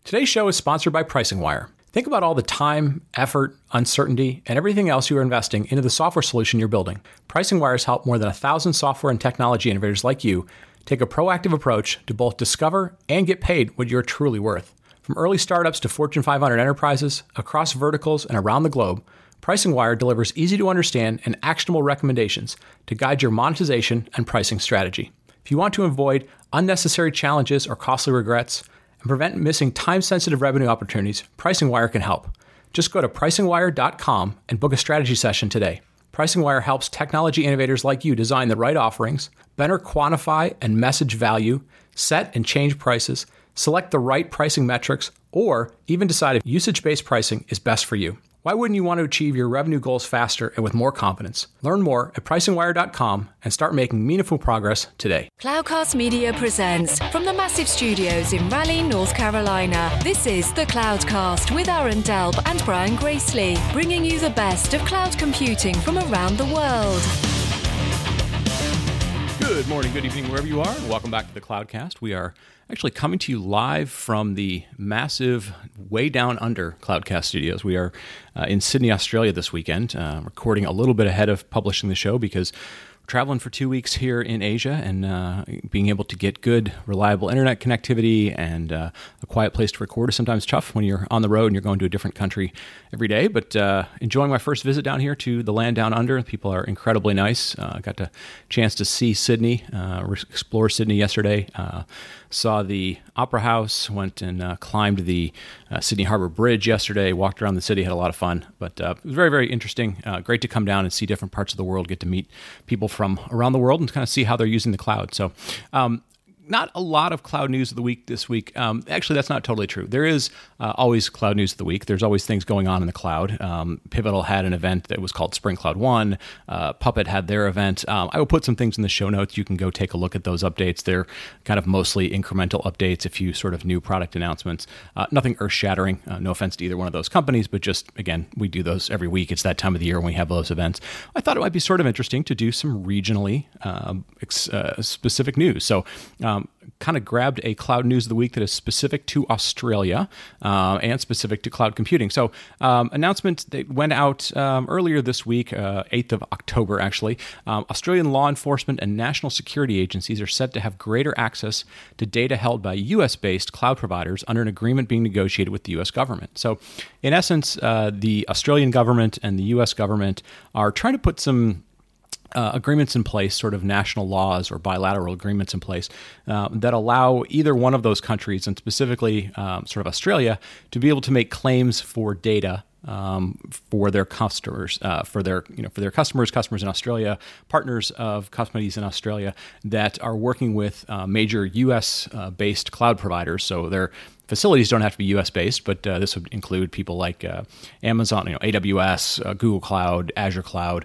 Today's show is sponsored by PricingWire. Think about all the time, effort, uncertainty, and everything else you are investing into the software solution you're building. PricingWire has helped more than 1,000 software and technology innovators like you take a proactive approach to both discover and get paid what you're truly worth. From early startups to Fortune 500 enterprises, across verticals and around the globe, PricingWire delivers easy-to-understand and actionable recommendations to guide your monetization and pricing strategy. If you want to avoid unnecessary challenges or costly regrets and prevent missing time-sensitive revenue opportunities, PricingWire can help. Just go to pricingwire.com and book a strategy session today. PricingWire helps technology innovators like you design the right offerings, better quantify and message value, set and change prices, select the right pricing metrics, or even decide if usage-based pricing is best for you. Why wouldn't you want to achieve your revenue goals faster and with more confidence? Learn more at pricingwire.com and start making meaningful progress today. Cloudcast Media presents from the massive studios in Raleigh, North Carolina. This is the Cloudcast with Aaron Delp and Brian Gracely, bringing you the best of cloud computing from around the world. Good morning, good evening, wherever you are, and welcome back to the Cloudcast. We are actually coming to you live from the massive Way Down Under Cloudcast studios. We are in Sydney, Australia this weekend, recording a little bit ahead of publishing the show because we're traveling for 2 weeks here in Asia, and being able to get good, reliable internet connectivity and a quiet place to record is sometimes tough when you're on the road and you're going to a different country every day. But enjoying my first visit down here to the land down under. People are incredibly nice. Got a chance to see Sydney, explore Sydney yesterday. Saw the Opera House, went and climbed the Sydney Harbour Bridge yesterday, walked around the city, had a lot of fun. But it was very, very interesting. Great to come down and see different parts of the world, get to meet people from around the world and kind of see how they're using the cloud. So not a lot of cloud news of the week this week. Actually, that's not totally true. There is always cloud news of the week. There's always things going on in the cloud. Pivotal had an event that was called Spring Cloud One. Puppet had their event. I will put some things in the show notes. You can go take a look at those updates. They're kind of mostly incremental updates, a few sort of new product announcements. Nothing earth-shattering. No offense to either one of those companies, but just, again, we do those every week. It's that time of the year when we have those events. I thought it might be sort of interesting to do some regionally specific news. So kind of grabbed a cloud news of the week that is specific to Australia and specific to cloud computing. So announcement that went out earlier this week, 8th of October, actually. Australian law enforcement and national security agencies are set to have greater access to data held by US-based cloud providers under an agreement being negotiated with the US government. So in essence, the Australian government and the US government are trying to put some agreements in place, sort of national laws or bilateral agreements in place that allow either one of those countries, and specifically sort of Australia, to be able to make claims for data for their customers, for their customers in Australia, partners of companies in Australia that are working with major U.S. based cloud providers. So their facilities don't have to be U.S. based, but this would include people like Amazon, AWS, Google Cloud, Azure Cloud.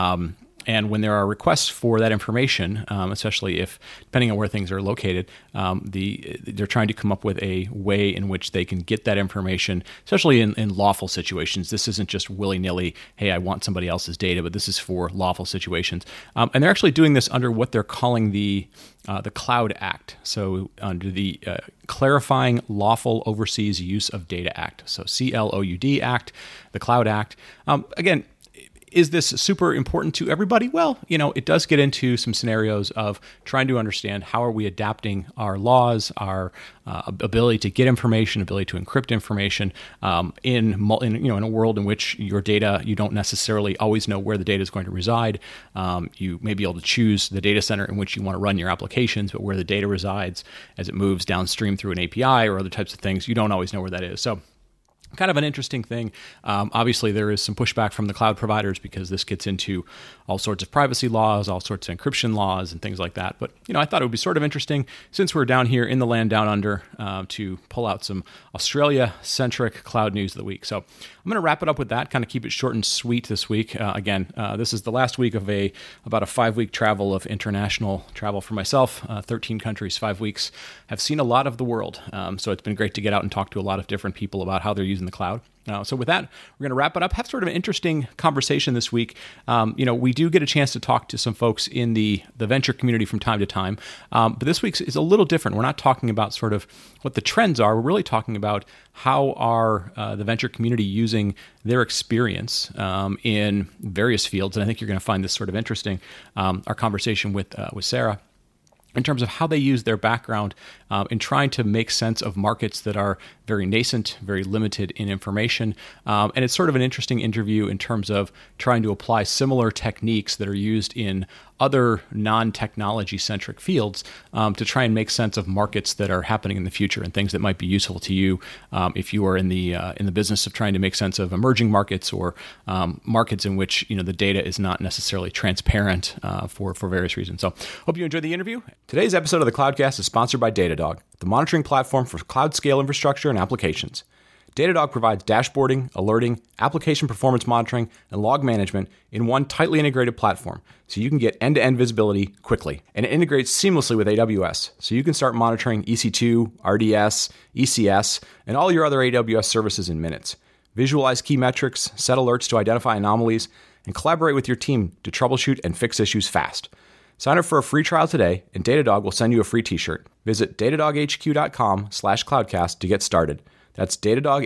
And when there are requests for that information, especially if, depending on where things are located, they're trying to come up with a way in which they can get that information, especially in lawful situations. This isn't just willy-nilly, hey, I want somebody else's data, but this is for lawful situations. And they're actually doing this under what they're calling the Cloud Act. So under the Clarifying Lawful Overseas Use of Data Act. So CLOUD Act, the Cloud Act. Again, is this super important to everybody? Well, it does get into some scenarios of trying to understand how are we adapting our laws, our ability to get information, ability to encrypt information in a world in which your data, you don't necessarily always know where the data is going to reside. You may be able to choose the data center in which you want to run your applications, but where the data resides as it moves downstream through an API or other types of things, you don't always know where that is. So kind of an interesting thing. Obviously, there is some pushback from the cloud providers because this gets into all sorts of privacy laws, all sorts of encryption laws, and things like that. But I thought it would be sort of interesting since we're down here in the land down under to pull out some Australia-centric cloud news of the week. So I'm going to wrap it up with that. Kind of keep it short and sweet this week. This is the last week of about a 5-week travel of international travel for myself. 13 countries, 5 weeks. Have seen a lot of the world. So it's been great to get out and talk to a lot of different people about how they're using using the cloud. So with that, we're going to wrap it up. Have sort of an interesting conversation this week. We do get a chance to talk to some folks in the venture community from time to time. But this week's is a little different. We're not talking about sort of what the trends are. We're really talking about how are the venture community using their experience in various fields. And I think you're going to find this sort of interesting, our conversation with Sarah, in terms of how they use their background in trying to make sense of markets that are very nascent, very limited in information. And it's sort of an interesting interview in terms of trying to apply similar techniques that are used in other non-technology centric fields to try and make sense of markets that are happening in the future and things that might be useful to you if you are in the business of trying to make sense of emerging markets or markets in which the data is not necessarily transparent for various reasons. So hope you enjoyed the interview. Today's episode of the Cloudcast is sponsored by Datadog, the monitoring platform for cloud scale infrastructure and applications. Datadog provides dashboarding, alerting, application performance monitoring, and log management in one tightly integrated platform, so you can get end-to-end visibility quickly. And it integrates seamlessly with AWS, so you can start monitoring EC2, RDS, ECS, and all your other AWS services in minutes. Visualize key metrics, set alerts to identify anomalies, and collaborate with your team to troubleshoot and fix issues fast. Sign up for a free trial today, and Datadog will send you a free t-shirt. Visit datadoghq.com/cloudcast to get started. That's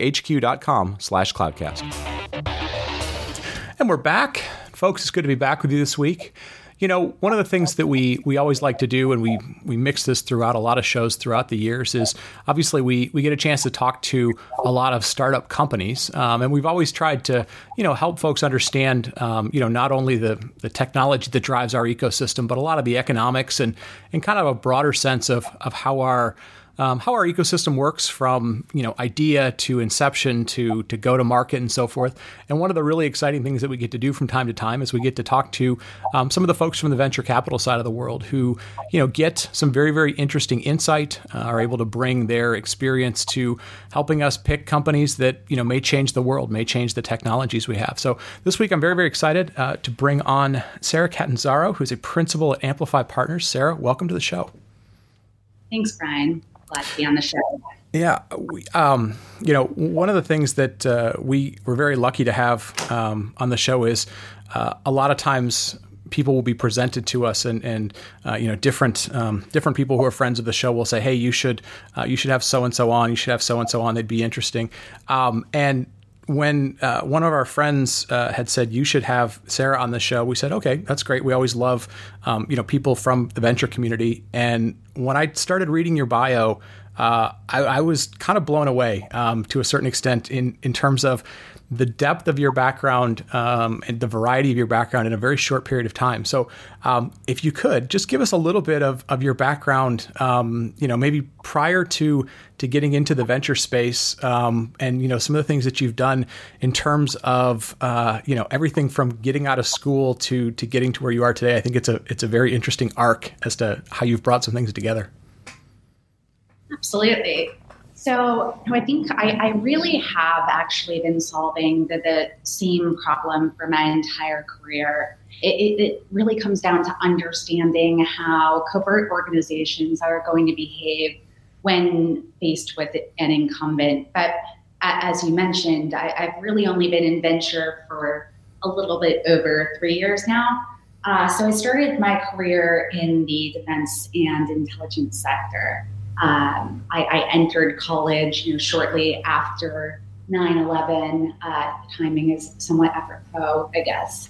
datadoghq.com/cloudcast. And we're back. Folks, it's good to be back with you this week. One of the things that we always like to do, and we mix this throughout a lot of shows throughout the years, is obviously we get a chance to talk to a lot of startup companies. And we've always tried to, help folks understand, not only the technology that drives our ecosystem, but a lot of the economics and kind of a broader sense of how our ecosystem works from idea to inception to go to market and so forth. And one of the really exciting things that we get to do from time to time is we get to talk to some of the folks from the venture capital side of the world who get some very, very interesting insight, are able to bring their experience to helping us pick companies that may change the world, may change the technologies we have. So this week I'm very, very excited to bring on Sarah Catanzaro, who's a principal at Amplify Partners. Sarah, welcome to the show. Thanks, Brian. Glad to be on the show. Yeah, one of the things that we were very lucky to have on the show is a lot of times people will be presented to us, and different people who are friends of the show will say, "Hey, you should have so and so on. You should have so and so on. They'd be interesting." And when one of our friends had said you should have Sarah on the show, we said, okay, that's great. We always love people from the venture community. And when I started reading your bio, I was kind of blown away to a certain extent in terms of the depth of your background and the variety of your background in a very short period of time. So if you could just give us a little bit of your background, maybe prior to getting into the venture space and, some of the things that you've done in terms of, everything from getting out of school to getting to where you are today. I think it's a very interesting arc as to how you've brought some things together. Absolutely. So I think I really have actually been solving the same problem for my entire career. It really comes down to understanding how covert organizations are going to behave when faced with an incumbent. But as you mentioned, I've really only been in venture for a little bit over 3 years now. So I started my career in the defense and intelligence sector. I entered college, shortly after 9/11. Timing is somewhat apropos, I guess.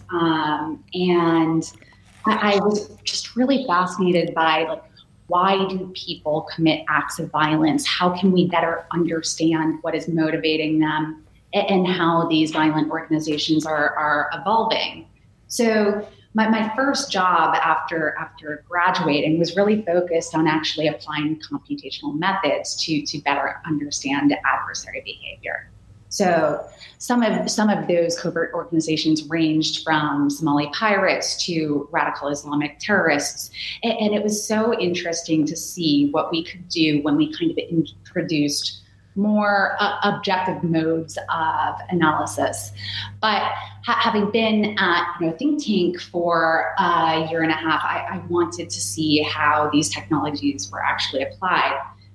And I was just really fascinated by why do people commit acts of violence? How can we better understand what is motivating them and how these violent organizations are evolving? So my first job after graduating was really focused on actually applying computational methods to better understand adversary behavior. So some of those covert organizations ranged from Somali pirates to radical Islamic terrorists. And it was so interesting to see what we could do when we kind of introduced more objective modes of analysis. But having been at a think tank for a year and a half, I wanted to see how these technologies were actually applied.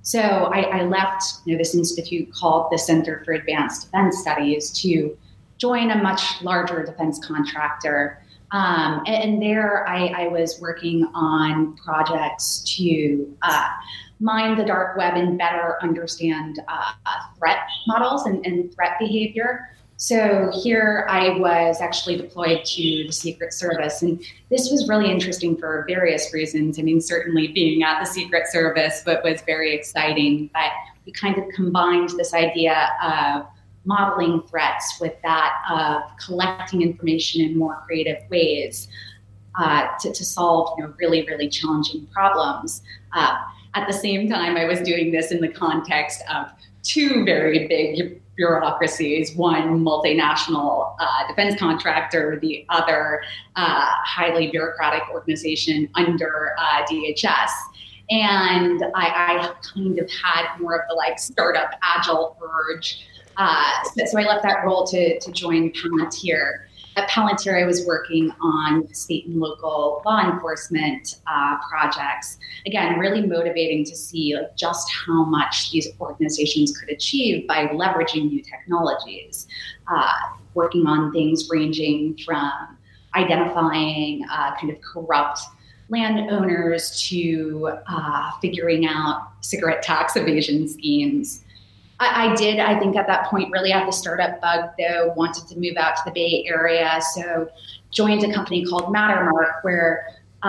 So I left this institute called the Center for Advanced Defense Studies to join a much larger defense contractor. And there I was working on projects to mine the dark web and better understand threat models and threat behavior. So here I was actually deployed to the Secret Service, and this was really interesting for various reasons. I mean, certainly being at the Secret Service, but was very exciting. But we kind of combined this idea of modeling threats with that of collecting information in more creative ways to solve really, really challenging problems. At the same time, I was doing this in the context of two very big bureaucracies, one multinational defense contractor, the other highly bureaucratic organization under DHS. And I kind of had more of the startup agile urge. So I left that role to join Palantir. At Palantir, I was working on state and local law enforcement projects. Again, really motivating to see just how much these organizations could achieve by leveraging new technologies. Working on things ranging from identifying kind of corrupt landowners to figuring out cigarette tax evasion schemes. I think at that point really had the startup bug, though, wanted to move out to the Bay Area. So joined a company called Mattermark, where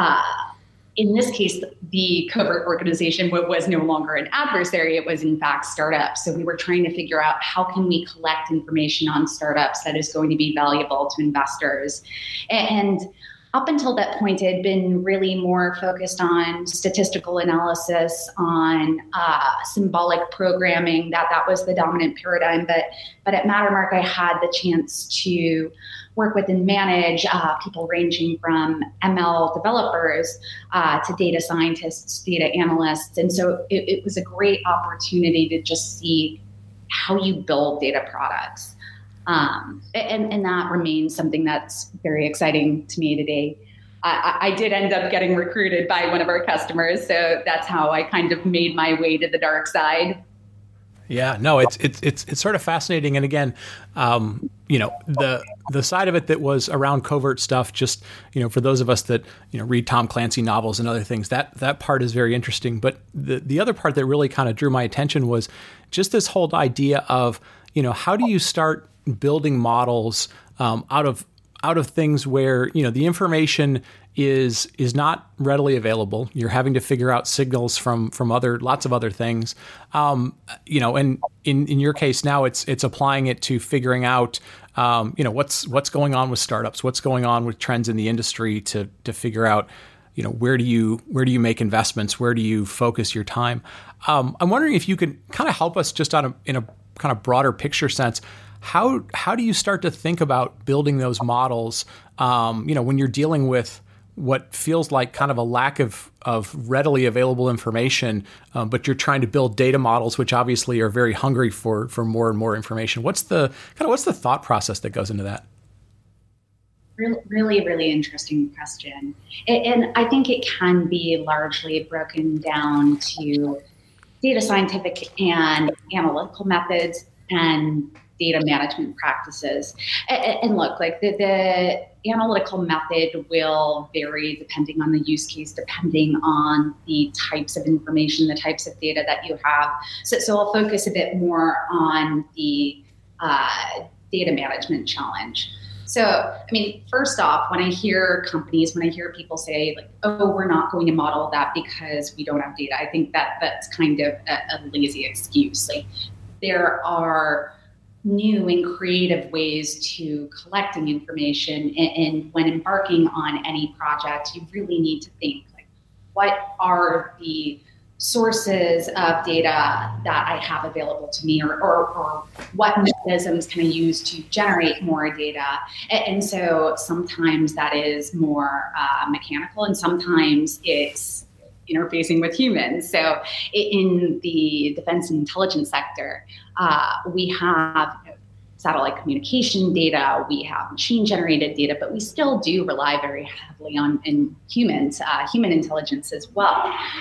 in this case, the covert organization was no longer an adversary. It was in fact startups. So we were trying to figure out how can we collect information on startups that is going to be valuable to investors. And up until that point, it had been really more focused on statistical analysis, on symbolic programming. That was the dominant paradigm. But at Mattermark, I had the chance to work with and manage people ranging from ML developers to data scientists, data analysts. And so it was a great opportunity to just see how you build data products. And that remains something that's very exciting to me today. I did end up getting recruited by one of our customers, so that's how I kind of made my way to the dark side. Yeah, no, it's sort of fascinating. And again, the side of it that was around covert stuff, just, for those of us that, read Tom Clancy novels and other things, that part is very interesting. But the other part that really kind of drew my attention was just this whole idea of, how do you start building models out of things where the information is not readily available. You're having to figure out signals from lots of other things. And in your case now, it's applying it to figuring out what's going on with startups, what's going on with trends in the industry to figure out where do you make investments, where do you focus your time. I'm wondering if you could kind of help us just in a kind of broader picture sense. How do you start to think about building those models, when you're dealing with what feels like kind of a lack of readily available information, but you're trying to build data models, which obviously are very hungry for more and more information? What's the thought process that goes into that? Really, really interesting question. And I think it can be largely broken down to data scientific and analytical methods and data management practices. And look, the analytical method will vary depending on the use case, depending on the types of information, the types of data that you have. So I'll focus a bit more on the data management challenge. So, first off, when I hear people say we're not going to model that because we don't have data, I think that's kind of a lazy excuse. There are new and creative ways to collecting information. And when embarking on any project, you really need to think what are the sources of data that I have available to me, or what mechanisms can I use to generate more data. And so sometimes that is more mechanical, and sometimes it's interfacing with humans. So in the defense and intelligence sector, we have satellite communication data, we have machine generated data, but we still do rely very heavily on humans, human intelligence as well.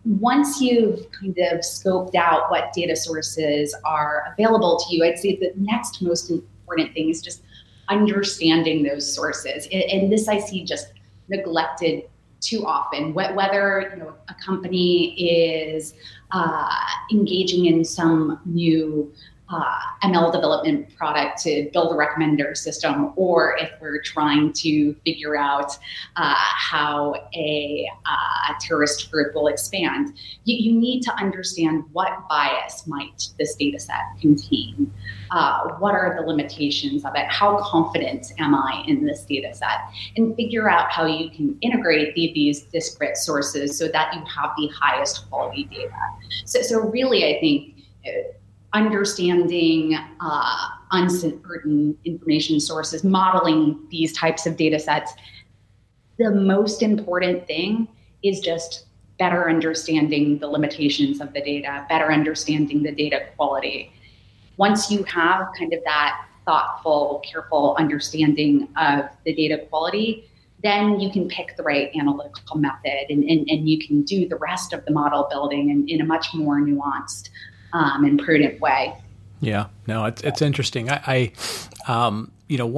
once you've kind of scoped out what data sources are available to you, I'd say the next most important thing is just understanding those sources. And this I see just neglected too often. Whether a company is engaging in some new ML development product to build a recommender system, or if we're trying to figure out how a terrorist group will expand, you need to understand what bias might this data set contain. What are the limitations of it? How confident am I in this data set? And figure out how you can integrate these disparate sources so that you have the highest quality data. So really, I think understanding uncertain information sources, modeling these types of data sets, the most important thing is just better understanding the limitations of the data, better understanding the data quality. Once you have kind of that thoughtful, careful understanding of the data quality, then you can pick the right analytical method and you can do the rest of the model building in a much more nuanced and prudent way. Yeah, no, it's interesting. I'm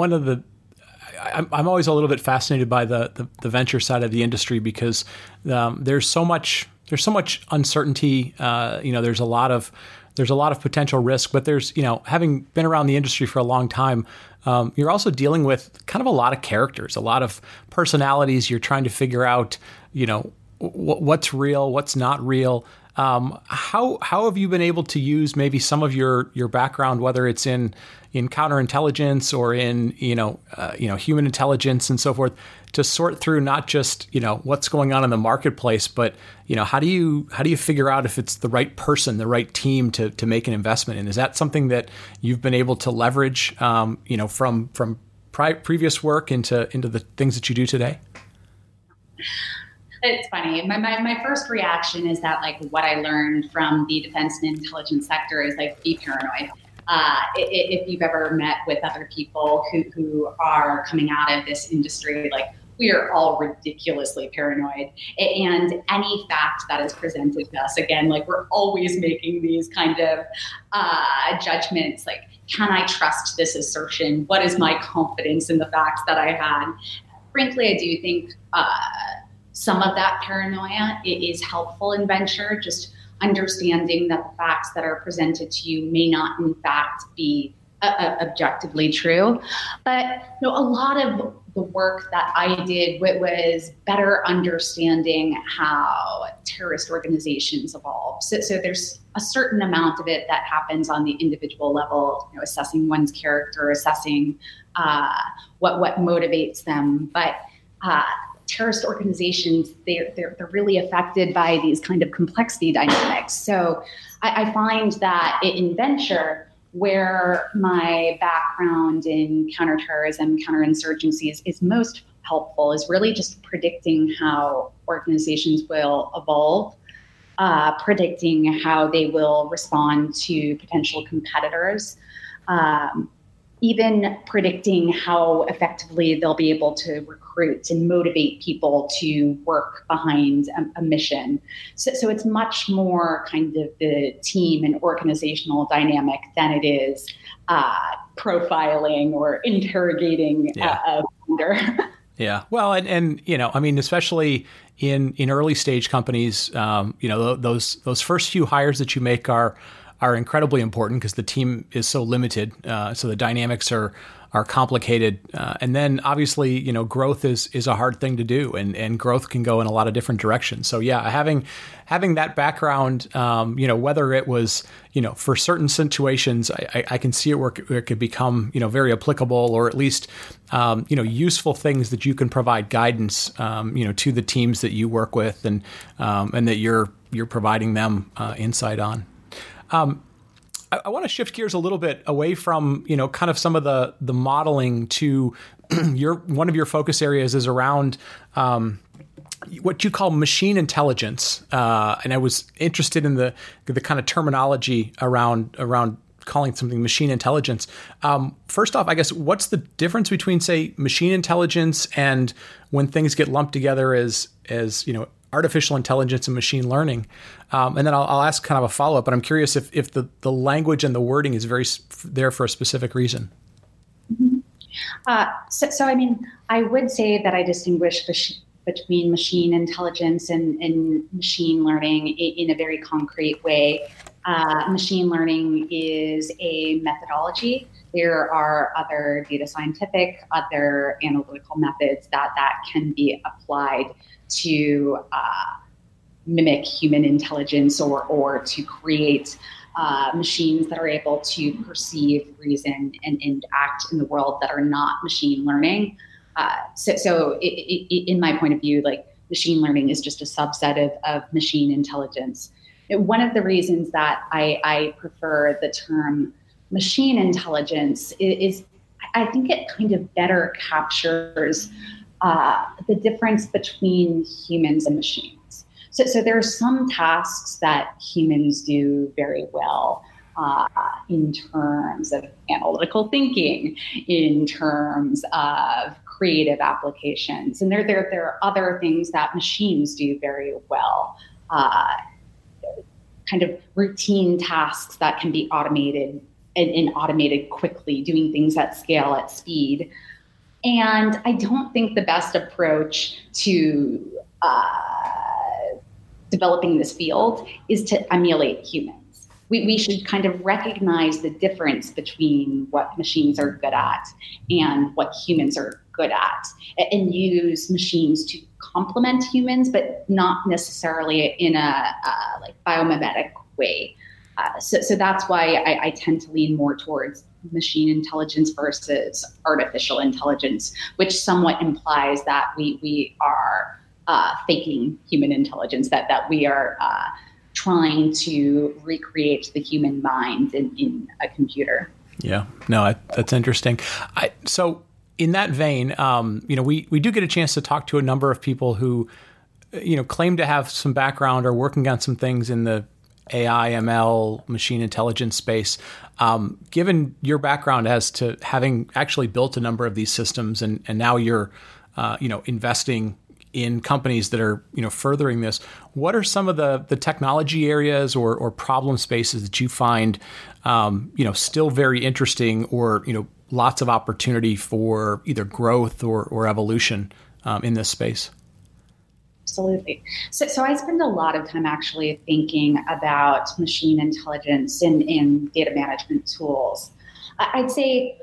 always a little bit fascinated by the venture side of the industry because there's so much uncertainty. There's a lot of potential risk, but there's, having been around the industry for a long time, you're also dealing with kind of a lot of characters, a lot of personalities. You're trying to figure out, what's real, what's not real. How have you been able to use maybe some of your background, whether it's in counterintelligence or in human intelligence and so forth, to sort through not just what's going on in the marketplace, but how do you figure out if it's the right person, the right team to make an investment in? Is that something that you've been able to leverage from previous work into the things that you do today? It's funny. My first reaction is that what I learned from the defense and intelligence sector is be paranoid. If you've ever met with other people who are coming out of this industry, we are all ridiculously paranoid. And any fact that is presented to us, again, we're always making these kind of judgments, can I trust this assertion? What is my confidence in the facts that I had? Frankly, I do think some of that paranoia is helpful in venture, just understanding that the facts that are presented to you may not in fact be objectively true. But a lot of the work that I did was better understanding how terrorist organizations evolve. So there's a certain amount of it that happens on the individual level, assessing one's character, assessing what motivates them. But terrorist organizations, they're really affected by these kind of complexity dynamics. So I find that in venture, where my background in counterterrorism, counterinsurgency is most helpful, is really just predicting how organizations will evolve, predicting how they will respond to potential competitors, even predicting how effectively they'll be able to recruit and motivate people to work behind a mission. So it's much more kind of the team and organizational dynamic than it is profiling or interrogating a leader. Yeah. Well, and especially in early stage companies, those first few hires that you make are incredibly important because the team is so limited. So the dynamics are complicated. And then obviously, growth is a hard thing to do and growth can go in a lot of different directions. So yeah, having that background, whether it was, for certain situations, I can see it where it could become, very applicable or at least, useful things that you can provide guidance, to the teams that you work with and that you're providing them insight on. I want to shift gears a little bit away from, kind of some of the modeling to one of your focus areas is around what you call machine intelligence. And I was interested in the kind of terminology around calling something machine intelligence. First off, I guess, what's the difference between, say, machine intelligence and when things get lumped together as artificial intelligence and machine learning. And then I'll ask kind of a follow-up, but I'm curious if the language and the wording is there for a specific reason. Mm-hmm. So, I mean, I would say that I distinguish between machine intelligence and machine learning in a very concrete way. Machine learning is a methodology. There are other data scientific, other analytical methods that can be applied to mimic human intelligence or to create machines that are able to perceive, reason, and act in the world that are not machine learning. So in my point of view, like machine learning is just a subset of machine intelligence. One of the reasons that I prefer the term machine intelligence is I think it kind of better captures the difference between humans and machines. So there are some tasks that humans do very well in terms of analytical thinking, in terms of creative applications. And there are other things that machines do very well, kind of routine tasks that can be automated and automated quickly, doing things at scale, at speed. And I don't think the best approach to developing this field is to emulate humans. We should kind of recognize the difference between what machines are good at and what humans are good at, and use machines to complement humans, but not necessarily in a like biomimetic way. So that's why I tend to lean more towards machine intelligence versus artificial intelligence, which somewhat implies that we are faking human intelligence, that we are trying to recreate the human mind in a computer. Yeah, no, that's interesting. So in that vein, we do get a chance to talk to a number of people who, claim to have some background or working on some things in the AI, ML, machine intelligence space. Given your background as to having actually built a number of these systems, and now you're, investing in companies that are, furthering this, what are some of the technology areas or problem spaces that you find, still very interesting, or, lots of opportunity for either growth or evolution in this space? Absolutely. So I spend a lot of time actually thinking about machine intelligence and data management tools. I'd say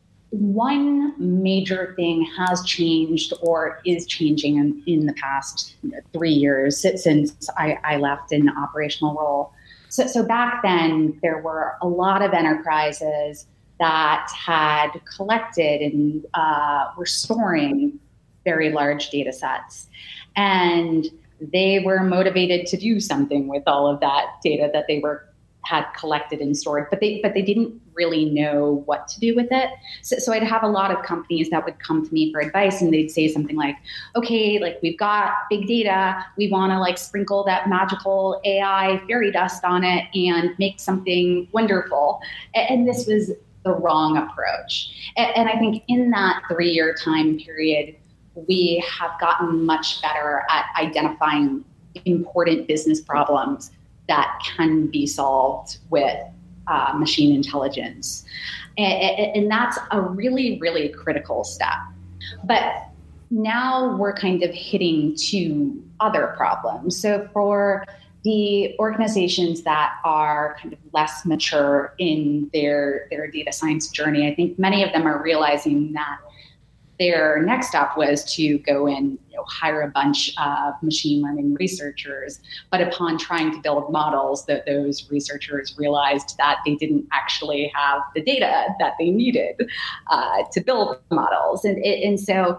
one major thing has changed or is changing in the past 3 years since I left an operational role. So back then, there were a lot of enterprises that had collected and were storing very large data sets. And they were motivated to do something with all of that data that they had collected and stored, but they didn't really know what to do with it. So I'd have a lot of companies that would come to me for advice, and they'd say something like, okay, like we've got big data, we want to like sprinkle that magical AI fairy dust on it and make something wonderful. And this was the wrong approach. And I think in that 3-year time period, we have gotten much better at identifying important business problems that can be solved with machine intelligence. And that's a really, really critical step. But now we're kind of hitting 2 other problems. So for the organizations that are kind of less mature in their data science journey, I think many of them are realizing that their next step was to go and hire a bunch of machine learning researchers. But upon trying to build models, those researchers realized that they didn't actually have the data that they needed to build models. And so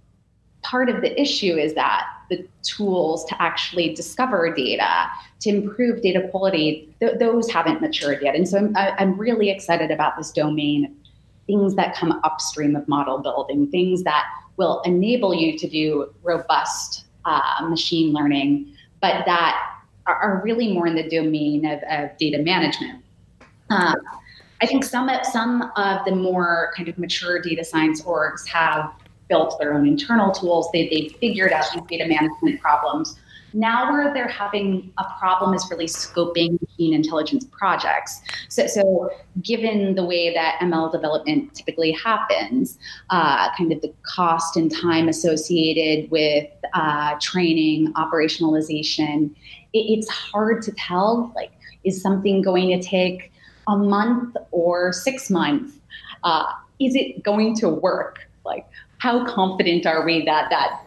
part of the issue is that the tools to actually discover data, to improve data quality, those haven't matured yet. And so I'm really excited about this domain. Things that come upstream of model building, things that will enable you to do robust machine learning, but that are really more in the domain of data management. I think some of the more kind of mature data science orgs have built their own internal tools. They figured out these data management problems. Now where they're having a problem is really scoping machine intelligence projects. So given the way that ML development typically happens, kind of the cost and time associated with training, operationalization, it's hard to tell, like, is something going to take a month or 6 months? Is it going to work? Like, how confident are we that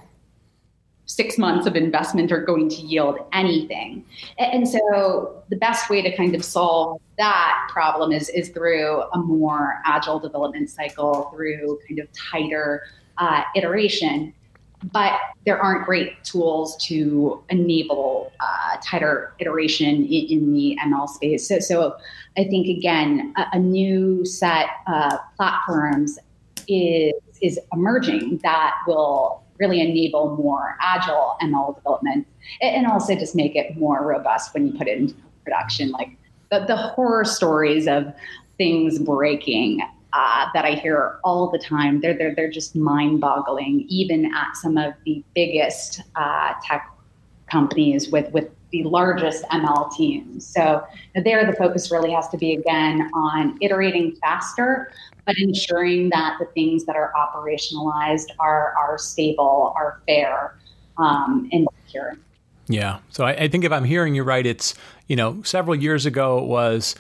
6 months of investment are going to yield anything? And so the best way to kind of solve that problem is through a more agile development cycle, through kind of tighter iteration. But there aren't great tools to enable tighter iteration in the ML space. So I think, again, a new set of platforms is emerging that will really enable more agile ML development and also just make it more robust when you put it into production. Like the horror stories of things breaking that I hear all the time, they're just mind-boggling, even at some of the biggest tech companies with the largest ML teams. So there, the focus really has to be, again, on iterating faster, but ensuring that the things that are operationalized are stable, are fair, and secure. Yeah. So I think if I'm hearing you right, it's, several years ago it was,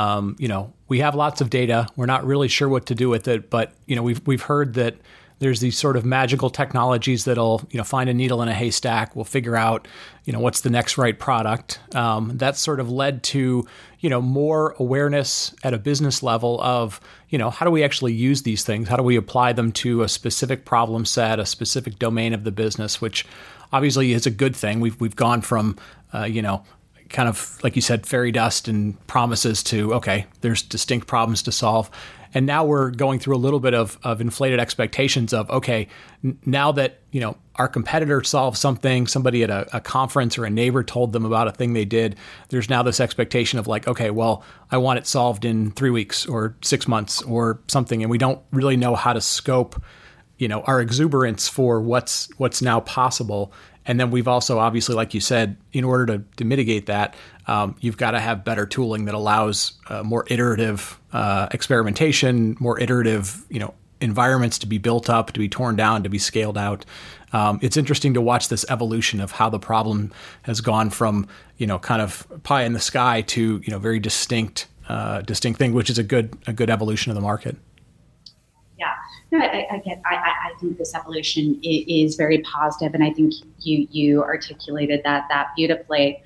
we have lots of data. We're not really sure what to do with it, but, we've heard that there's these sort of magical technologies that'll, find a needle in a haystack. We'll figure out, what's the next right product. That's sort of led to, more awareness at a business level of, how do we actually use these things? How do we apply them to a specific problem set, a specific domain of the business, which obviously is a good thing. We've gone from, kind of, like you said, fairy dust and promises to, okay, there's distinct problems to solve. And now we're going through a little bit of inflated expectations of, okay, now that, our competitor solved something, somebody at a conference or a neighbor told them about a thing they did, there's now this expectation of like, okay, well, I want it solved in 3 weeks or 6 months or something. And we don't really know how to scope, our exuberance for what's now possible. And then we've also, obviously, like you said, in order to mitigate that, you've got to have better tooling that allows more iterative experimentation, more iterative, environments to be built up, to be torn down, to be scaled out. It's interesting to watch this evolution of how the problem has gone from, kind of pie in the sky to, very distinct thing, which is a good evolution of the market. Yeah, no, I think this evolution is very positive, and I think you articulated that beautifully.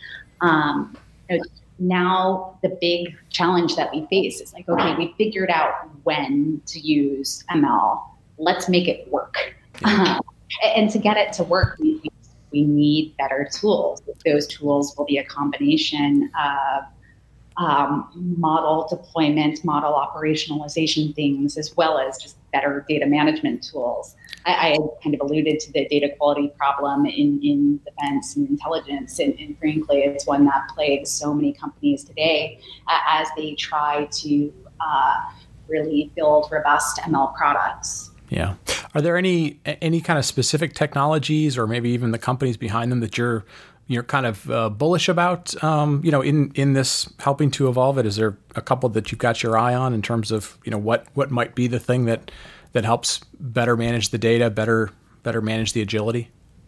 Now the big challenge that we face is like, okay, we figured out when to use ML. Let's make it work. And to get it to work, we need better tools. Those tools will be a combination of model deployment, model operationalization things, as well as just better data management tools. I kind of alluded to the data quality problem in defense and intelligence, and frankly, it's one that plagues so many companies today as they try to really build robust ML products. Yeah. Are there any kind of specific technologies, or maybe even the companies behind them, that you're kind of bullish about, in this helping to evolve it? Is there a couple that you've got your eye on in terms of, what might be the thing that helps better manage the data, better manage the agility?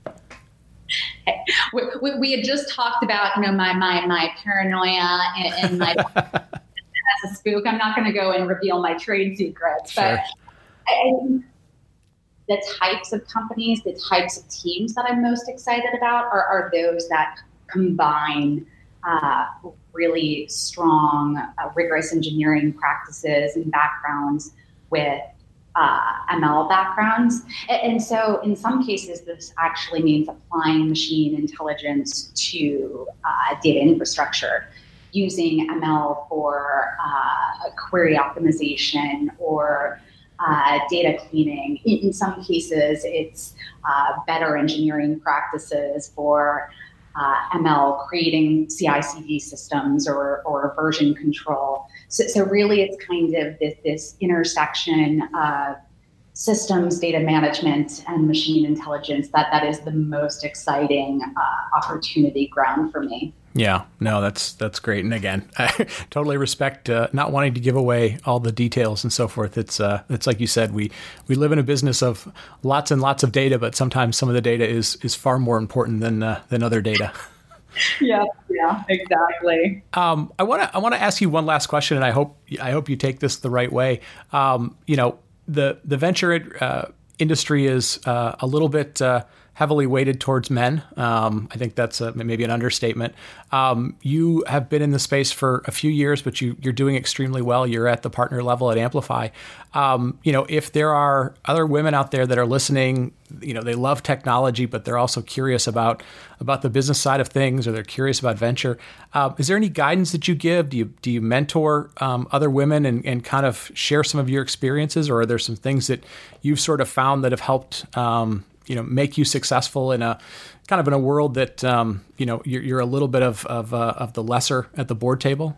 We had just talked about, my paranoia and my as a spook. I'm not going to go and reveal my trade secrets, Sure. But I think the types of companies, the types of teams that I'm most excited about are those that combine really strong, rigorous engineering practices and backgrounds with ML backgrounds. And so in some cases, this actually means applying machine intelligence to data infrastructure, using ML for query optimization or data cleaning. In some cases, it's better engineering practices for ML, creating CI/CD systems or version control. So really, it's kind of this intersection of systems, data management, and machine intelligence, that is the most exciting opportunity ground for me. Yeah, no, that's great. And again, I totally respect not wanting to give away all the details and so forth. It's like you said, we live in a business of lots and lots of data, but sometimes some of the data is far more important than other data. Yeah, exactly. I want to ask you one last question, and I hope you take this the right way. The venture industry is a little bit heavily weighted towards men. I think that's maybe an understatement. You have been in the space for a few years, but you're doing extremely well. You're at the partner level at Amplify. If there are other women out there that are listening, they love technology, but they're also curious about the business side of things, or they're curious about venture. Is there any guidance that you give? Do you mentor other women and kind of share some of your experiences, or are there some things that you've sort of found that have helped make you successful in a kind of in a world that you're a little bit of the lesser at the board table?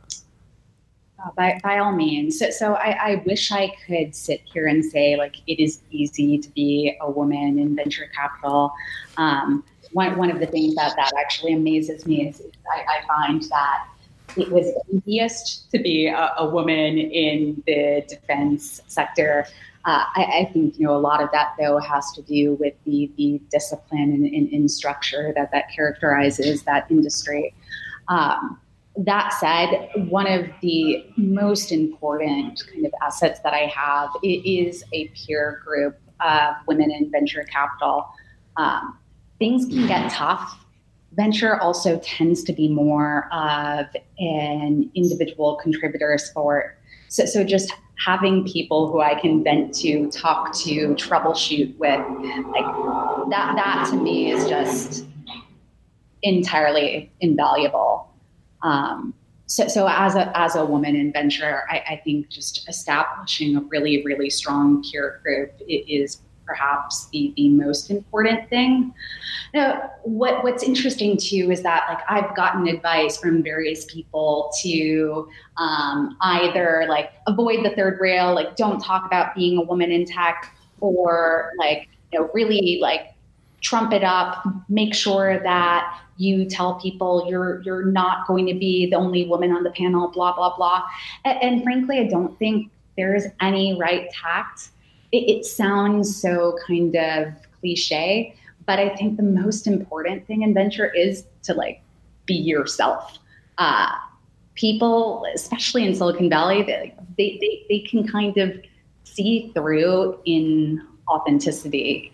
By all means. So I wish I could sit here and say, like, it is easy to be a woman in venture capital. One of the things that actually amazes me is I find that it was easiest to be a woman in the defense sector. I think, a lot of that, though, has to do with the discipline and structure that characterizes that industry. That said, one of the most important kind of assets that I have is a peer group of women in venture capital. Things can get tough. Venture also tends to be more of an individual contributor sport. So just having people who I can vent to, talk to, troubleshoot with, like that to me is just entirely invaluable. So as a woman in venture, I think just establishing a really, really strong peer group is perhaps the most important thing. Now, what's interesting too is that, like, I've gotten advice from various people to either like avoid the third rail, like don't talk about being a woman in tech, or like really like trump it up, make sure that you tell people you're not going to be the only woman on the panel, blah, blah, blah. And frankly, I don't think there's any right tact. It sounds so kind of cliche, but I think the most important thing in venture is to like be yourself. People, especially in Silicon Valley, they can kind of see through in authenticity.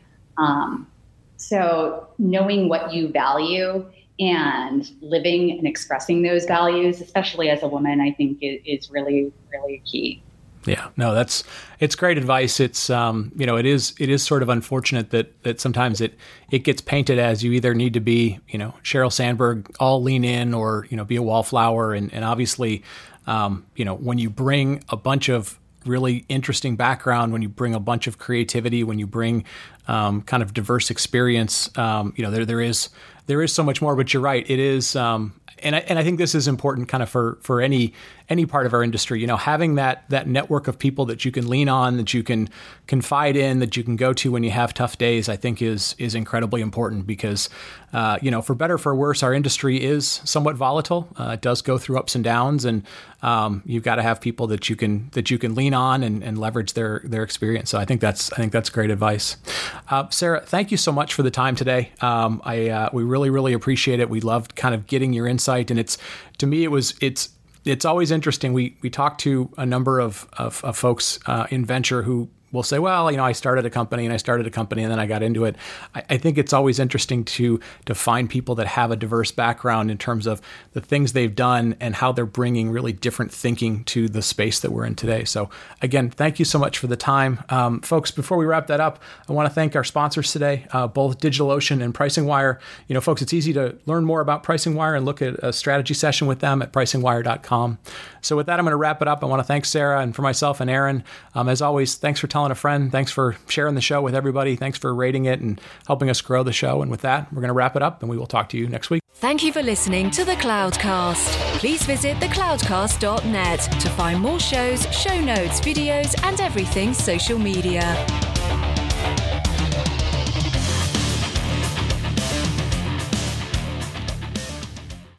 So knowing what you value and living and expressing those values, especially as a woman, I think is really, really key. Yeah, no, it's great advice. It's it is sort of unfortunate that sometimes it gets painted as you either need to be Sheryl Sandberg, all lean in, or be a wallflower, and obviously when you bring a bunch of really interesting background, when you bring a bunch of creativity, when you bring kind of diverse experience, there is so much more. But you're right, it is. And I think this is important kind of for any part of our industry, having that network of people that you can lean on, that you can confide in, that you can go to when you have tough days, I think is incredibly important because, for better or for worse, our industry is somewhat volatile. It does go through ups and downs, and you've got to have people that you can lean on and leverage their experience. So I think that's great advice. Sarah, thank you so much for the time today. We really, really appreciate it. We loved kind of getting your insight, and it's always interesting. We talk to a number of folks in venture who will say, well, I started a company and then I got into it. I think it's always interesting to find people that have a diverse background in terms of the things they've done and how they're bringing really different thinking to the space that we're in today. So again, thank you so much for the time. Folks, before we wrap that up, I want to thank our sponsors today, both DigitalOcean and PricingWire. Folks, it's easy to learn more about PricingWire and look at a strategy session with them at pricingwire.com. So with that, I'm going to wrap it up. I want to thank Sarah, and for myself and Aaron, as always, thanks for telling a friend. Thanks for sharing the show with everybody. Thanks for rating it and helping us grow the show. And with that, we're going to wrap it up, and we will talk to you next week. Thank you for listening to The Cloudcast. Please visit thecloudcast.net to find more shows, show notes, videos, and everything social media.